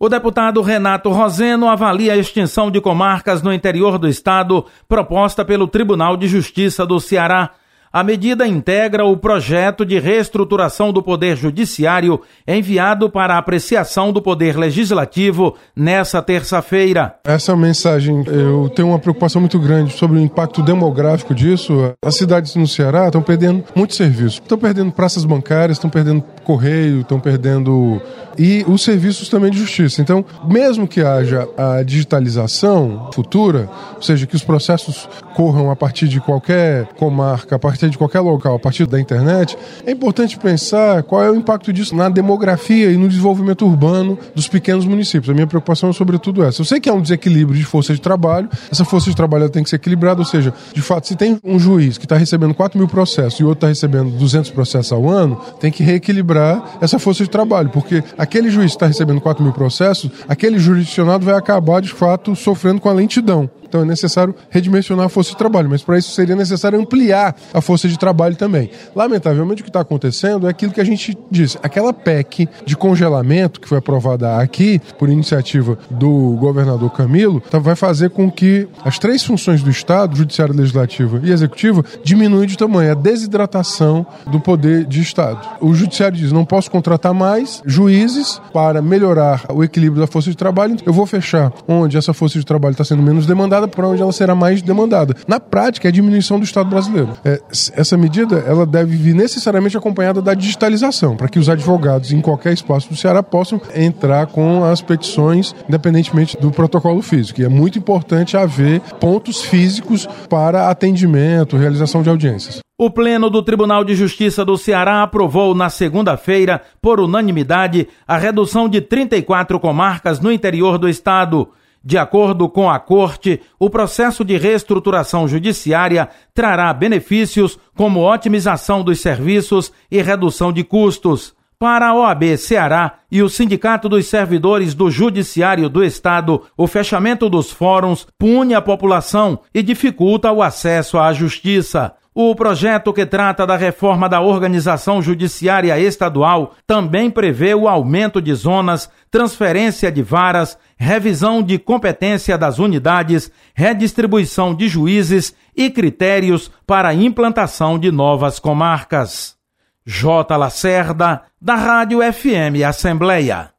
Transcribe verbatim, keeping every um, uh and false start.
O deputado Renato Roseno avalia a extinção de comarcas no interior do estado proposta pelo Tribunal de Justiça do Ceará. A medida integra o projeto de reestruturação do Poder Judiciário enviado para apreciação do Poder Legislativo nessa terça-feira. Essa mensagem, eu tenho uma preocupação muito grande sobre o impacto demográfico disso. As cidades no Ceará estão perdendo muito serviço. Estão perdendo praças bancárias, estão perdendo correio, estão perdendo... e os serviços também de justiça. Então, mesmo que haja a digitalização futura, ou seja, que os processos corram a partir de qualquer comarca, a partir de qualquer local, a partir da internet, é importante pensar qual é o impacto disso na demografia e no desenvolvimento urbano dos pequenos municípios. A minha preocupação é sobretudo essa. Eu sei que há um desequilíbrio de força de trabalho, essa força de trabalho tem que ser equilibrada, ou seja, de fato, se tem um juiz que está recebendo quatro mil processos e o outro está recebendo duzentos processos ao ano, tem que reequilibrar essa força de trabalho, porque aquele juiz que está recebendo quatro mil processos, aquele jurisdicionado vai acabar, de fato, sofrendo com a lentidão. Então é necessário redimensionar a força de trabalho, mas para isso seria necessário ampliar a força de trabalho também. Lamentavelmente, o que está acontecendo é aquilo que a gente disse. Aquela P E C de congelamento que foi aprovada aqui, por iniciativa do governador Camilo, vai fazer com que as três funções do Estado, judiciário, legislativo e executivo, diminuem de tamanho. A desidratação do poder de Estado. O judiciário diz, não posso contratar mais juízes para melhorar o equilíbrio da força de trabalho, eu vou fechar onde essa força de trabalho está sendo menos demandada, para onde ela será mais demandada. Na prática, é a diminuição do Estado brasileiro. É, essa medida ela deve vir necessariamente acompanhada da digitalização, para que os advogados em qualquer espaço do Ceará possam entrar com as petições, independentemente do protocolo físico. E é muito importante haver pontos físicos para atendimento, realização de audiências. O Pleno do Tribunal de Justiça do Ceará aprovou na segunda-feira, por unanimidade, a redução de trinta e quatro comarcas no interior do estado. De acordo com a Corte, o processo de reestruturação judiciária trará benefícios como otimização dos serviços e redução de custos. Para a O A B Ceará e o Sindicato dos Servidores do Judiciário do Estado, o fechamento dos fóruns pune a população e dificulta o acesso à justiça. O projeto que trata da reforma da organização judiciária estadual também prevê o aumento de zonas, transferência de varas, revisão de competência das unidades, redistribuição de juízes e critérios para a implantação de novas comarcas. J. Lacerda, da Rádio F M Assembleia.